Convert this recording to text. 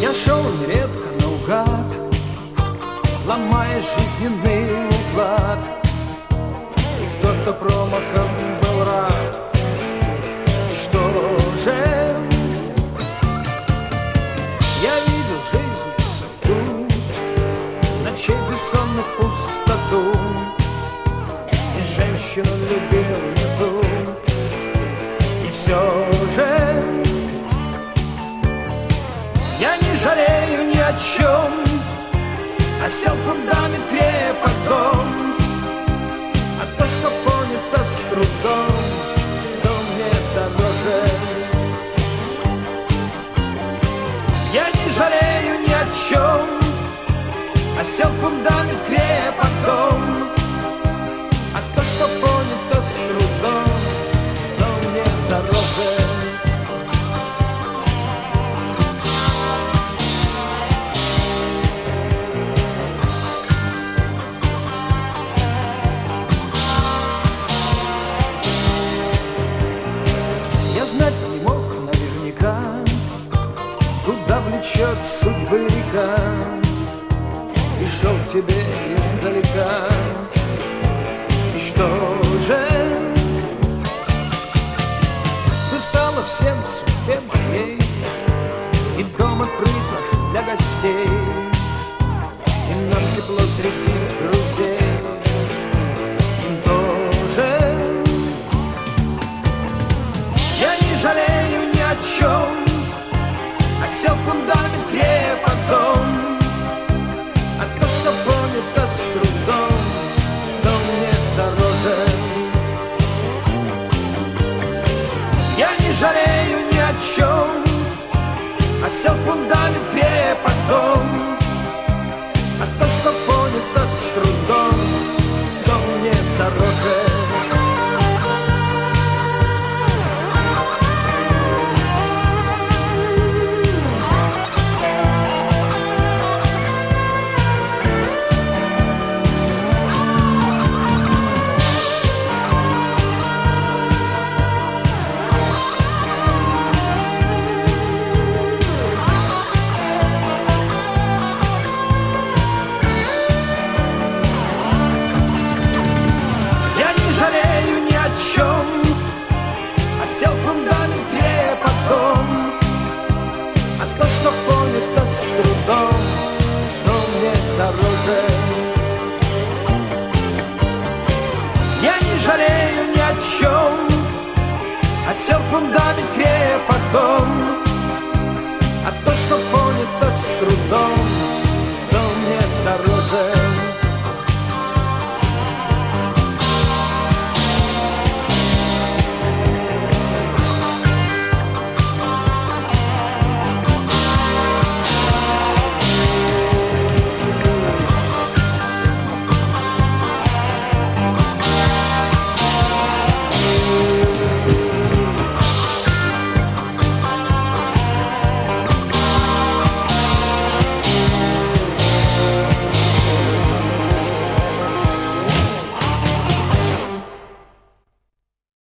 Я шел нередко наугад, ломая жизненный уклад, и кто-то промахом был рад. И что же? Я видел жизнь судьбу, ночей бессонных пустоту, и женщину любил не ту. И все же я не жалею ни о чем, осел фундамент крепок дом, а то, что понято с трудом, то мне дороже. Я не жалею ни о чем, осел фундамент крепок дом, а то, что понято с трудом, то мне дороже. Знать не мог наверняка, куда влечет судьбы река, и шел тебе издалека. И что же? Ты стала всем судьбе моей, и дом открыт наш для гостей, и нам тепло среди друзей. Им тоже. Я не жалею ни о чем, осел фундамент крепок дом, а то, что понято с трудом, то мне дороже. Я не жалею ни о чем, осел фундамент крепок дом, а то, что понято с трудом, то мне дороже. Осел фундамент крепок дом, а то, что понято с трудом, то мне дороже. Я не жалею ни о чем, осел фундамент крепок дом,